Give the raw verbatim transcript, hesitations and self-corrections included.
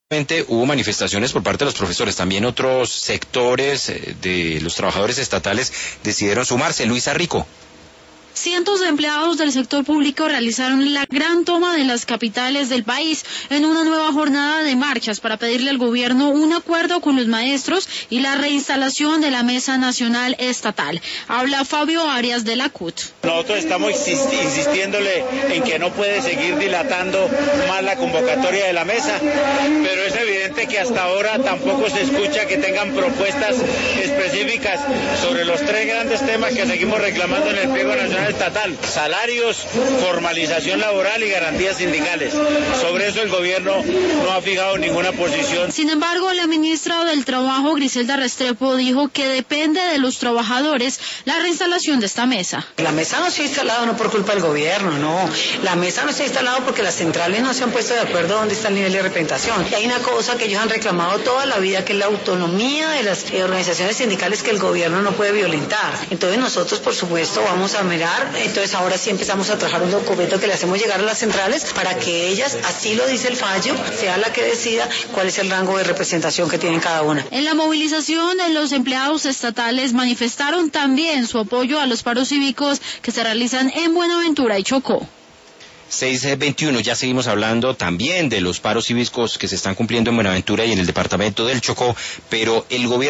Hubo manifestaciones por parte de los profesores, también otros sectores de los trabajadores estatales decidieron sumarse. Luisa Rico. Cientos de empleados del sector público realizaron la gran toma de las capitales del país en una nueva jornada de marchas para pedirle al gobierno un acuerdo con los maestros y la reinstalación de la Mesa Nacional Estatal. Habla Fabio Arias de la C U T. Nosotros estamos insistiéndole en que no puede seguir dilatando más la convocatoria de la mesa, pero es evidente que hasta ahora tampoco se escucha que tengan propuestas específicas sobre los tres grandes temas que seguimos reclamando en el pliego nacional estatal: salarios, formalización laboral y garantías sindicales. Sobre eso el gobierno no ha fijado ninguna posición. Sin embargo, la ministra del Trabajo, Griselda Restrepo, dijo que depende de los trabajadores la reinstalación de esta mesa. La mesa no se ha instalado no por culpa del gobierno, no. La mesa no se ha instalado porque las centrales no se han puesto de acuerdo dónde está el nivel de representación. Y hay una cosa que ellos han reclamado toda la vida, que es la autonomía de las organizaciones sindicales que el gobierno no puede violentar. Entonces nosotros, por supuesto, vamos a mirar. Entonces ahora sí empezamos a trabajar un documento que le hacemos llegar a las centrales para que ellas, así lo dice el fallo, sea la que decida cuál es el rango de representación que tienen cada una. En la movilización, los empleados estatales manifestaron también su apoyo a los paros cívicos que se realizan en Buenaventura y Chocó. seis veintiuno, ya seguimos hablando también de los paros cívicos que se están cumpliendo en Buenaventura y en el departamento del Chocó, pero el gobierno